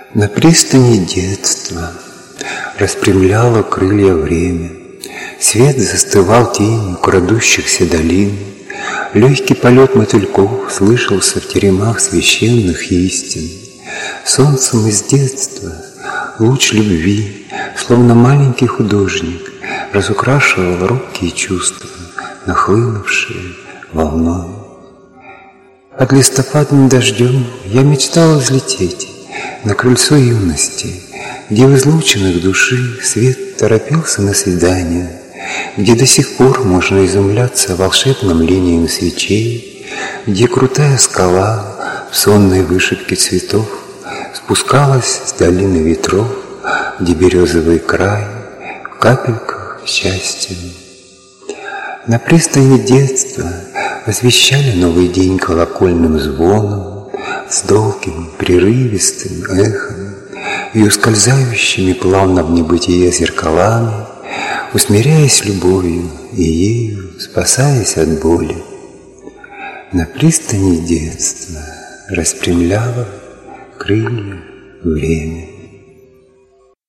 На пристани детства распрямляло крылья время. Свет застывал тенью крадущихся долин. Легкий полет мотыльков слышался в теремах священных истин. Солнцем из детства луч любви, словно маленький художник, разукрашивал робкие чувства, нахлынувшие волной. Под листопадным дождем я мечтала взлететь на крыльцо юности, где в излучинах души свет торопился на свидание, где до сих пор можно изумляться волшебным линиям свечей, где крутая скала в сонной вышивке цветов спускалась с долины ветров, где березовый край в капельках счастья. На пристани детства освещали новый день колокольным звоном, с долгим прерывистым эхом и ускользающими плавно в небытие зеркалами, усмиряясь любовью и ею спасаясь от боли. На пристани детства распрямляло крылья время.